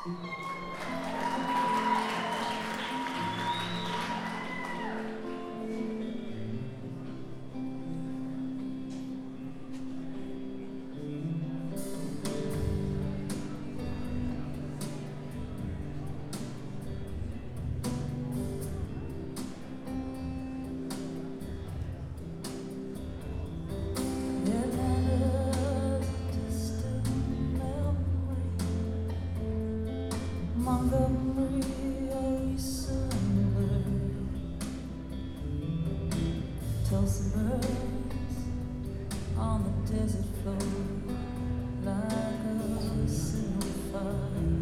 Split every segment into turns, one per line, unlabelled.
Montgomery summer Tulsa birds on the desert floor like a signal fire.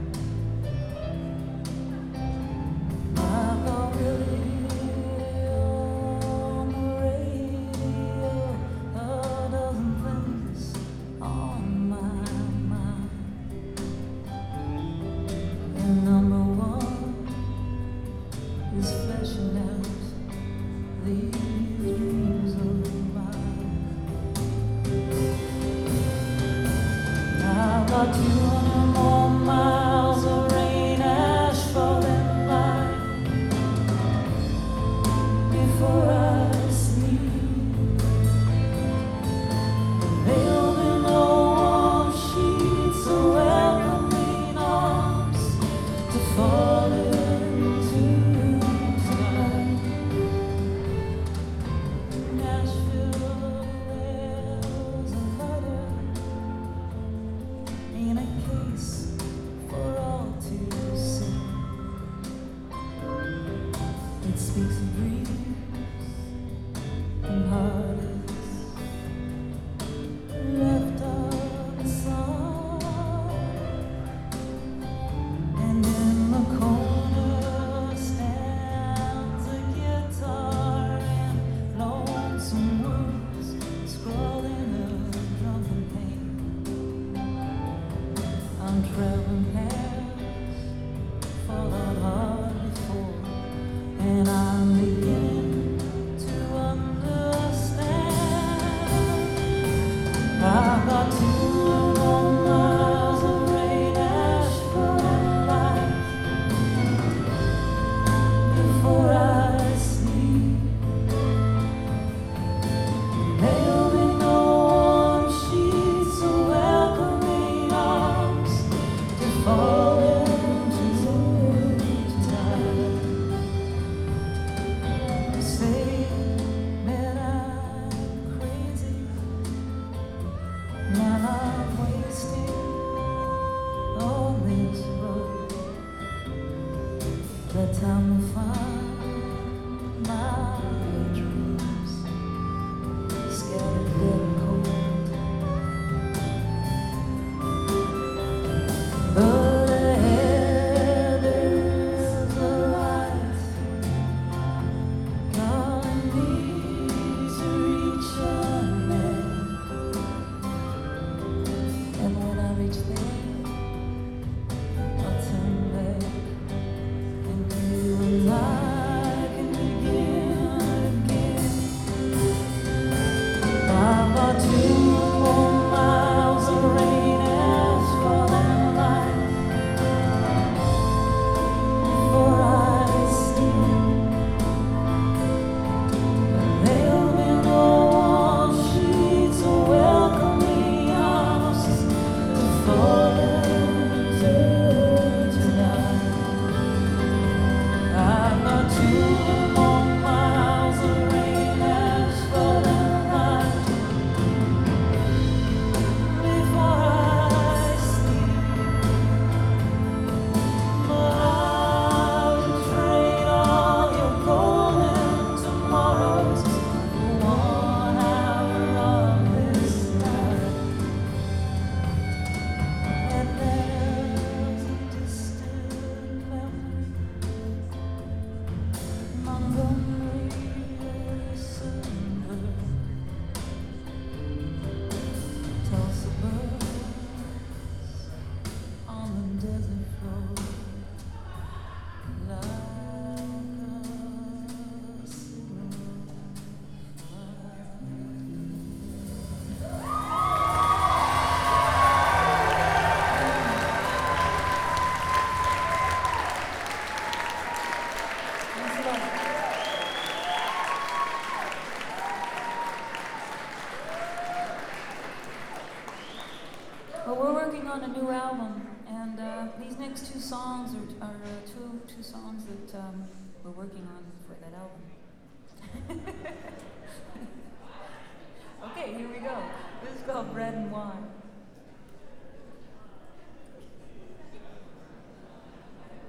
I've got Willie on the radio, a dozen things on my mind. And number one is fleshing out these dreams of mine. I've got 200 more miles of rain, asphalt and light before I sleep. There'll be no warm sheets or welcoming arms to fall into tonight. Nashville, there's a letter in a case for all to see. It speaks of dreams and heartaches left unsung. And in the corner stands a guitar and lonesome words scrawled in a drunken pain. I'm traveling past, fallout hard before, and I'm beginning to understand. I've got 2 more miles of rain, asphalt and light before I sleep. There'll be no warm sheets or welcoming arms to fall we're working on a new album, and these next two songs are two songs that we're working on for that album. Okay, here we go. This is called Bread and Wine.